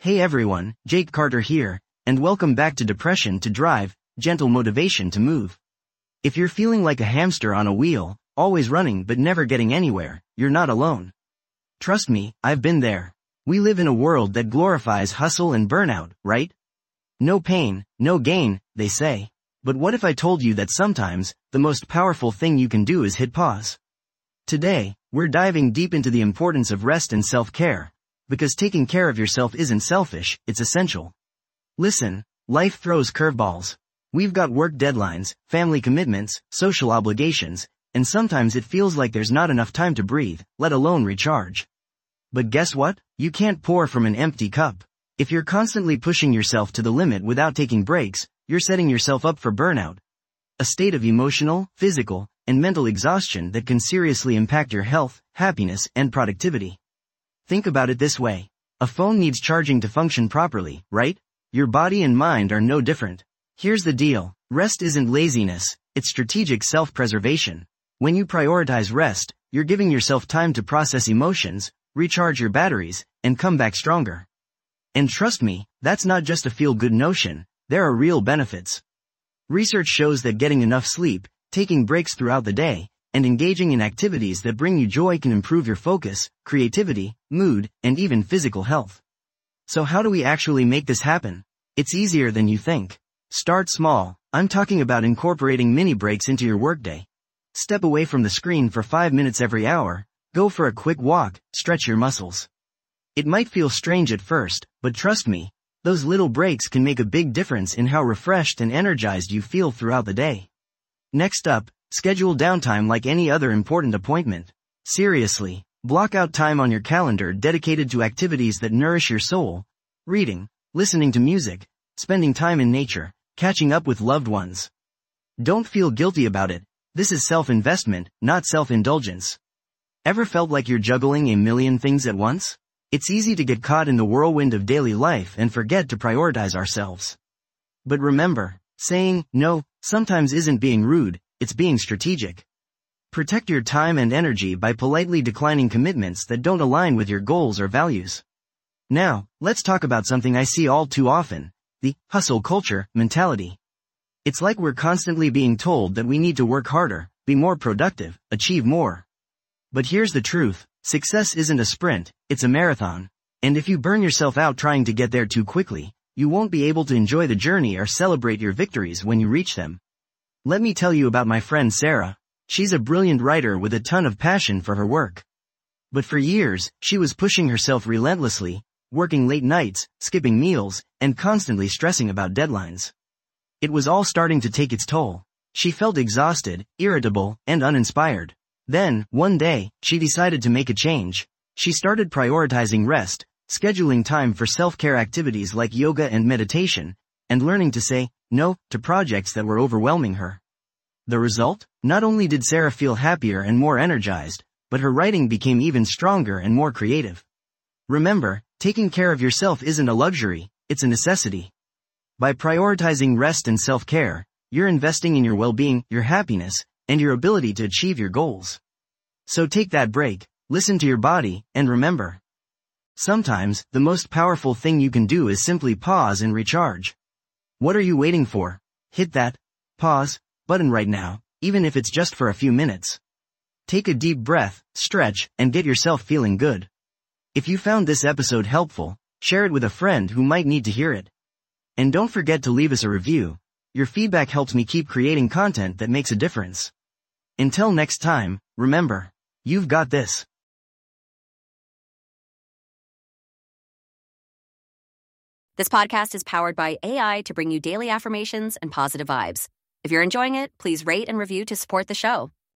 Hey everyone, Jake Carter here, and welcome back to Depression to Drive, Gentle Motivation to Move. If you're feeling like a hamster on a wheel, always running but never getting anywhere, you're not alone. Trust me, I've been there. We live in a world that glorifies hustle and burnout, right? No pain, no gain, they say. But what if I told you that sometimes, the most powerful thing you can do is hit pause? Today, we're diving deep into the importance of rest and self-care. Because taking care of yourself isn't selfish, it's essential. Listen, life throws curveballs. We've got work deadlines, family commitments, social obligations, and sometimes it feels like there's not enough time to breathe, let alone recharge. But guess what? You can't pour from an empty cup. If you're constantly pushing yourself to the limit without taking breaks, you're setting yourself up for burnout. A state of emotional, physical, and mental exhaustion that can seriously impact your health, happiness, and productivity. Think about it this way. A phone needs charging to function properly, right? Your body and mind are no different. Here's the deal. Rest isn't laziness, it's strategic self-preservation. When you prioritize rest, you're giving yourself time to process emotions, recharge your batteries, and come back stronger. And trust me, that's not just a feel-good notion, there are real benefits. Research shows that getting enough sleep, taking breaks throughout the day, and engaging in activities that bring you joy can improve your focus, creativity, mood, and even physical health. So how do we actually make this happen? It's easier than you think. Start small. I'm talking about incorporating mini breaks into your workday. Step away from the screen for 5 minutes every hour, go for a quick walk, stretch your muscles. It might feel strange at first, but trust me, those little breaks can make a big difference in how refreshed and energized you feel throughout the day. Next up, schedule downtime like any other important appointment. Seriously, block out time on your calendar dedicated to activities that nourish your soul. Reading, listening to music, spending time in nature, catching up with loved ones. Don't feel guilty about it. This is self-investment, not self-indulgence. Ever felt like you're juggling a million things at once? It's easy to get caught in the whirlwind of daily life and forget to prioritize ourselves. But remember, saying no sometimes isn't being rude, it's being strategic. Protect your time and energy by politely declining commitments that don't align with your goals or values. Now, let's talk about something I see all too often, the hustle culture mentality. It's like we're constantly being told that we need to work harder, be more productive, achieve more. But here's the truth, success isn't a sprint, it's a marathon. And if you burn yourself out trying to get there too quickly, you won't be able to enjoy the journey or celebrate your victories when you reach them. Let me tell you about my friend Sarah. She's a brilliant writer with a ton of passion for her work. But for years, she was pushing herself relentlessly, working late nights, skipping meals, and constantly stressing about deadlines. It was all starting to take its toll. She felt exhausted, irritable, and uninspired. Then, one day, she decided to make a change. She started prioritizing rest, scheduling time for self-care activities like yoga and meditation, and learning to say no to projects that were overwhelming her. The result? Not only did Sarah feel happier and more energized, but her writing became even stronger and more creative. Remember, taking care of yourself isn't a luxury, it's a necessity. By prioritizing rest and self-care, you're investing in your well-being, your happiness, and your ability to achieve your goals. So take that break, listen to your body, and remember. Sometimes, the most powerful thing you can do is simply pause and recharge. What are you waiting for? Hit that pause button right now, even if it's just for a few minutes. Take a deep breath, stretch, and get yourself feeling good. If you found this episode helpful, share it with a friend who might need to hear it. And don't forget to leave us a review. Your feedback helps me keep creating content that makes a difference. Until next time, remember, you've got this. This podcast is powered by AI to bring you daily affirmations and positive vibes. If you're enjoying it, please rate and review to support the show.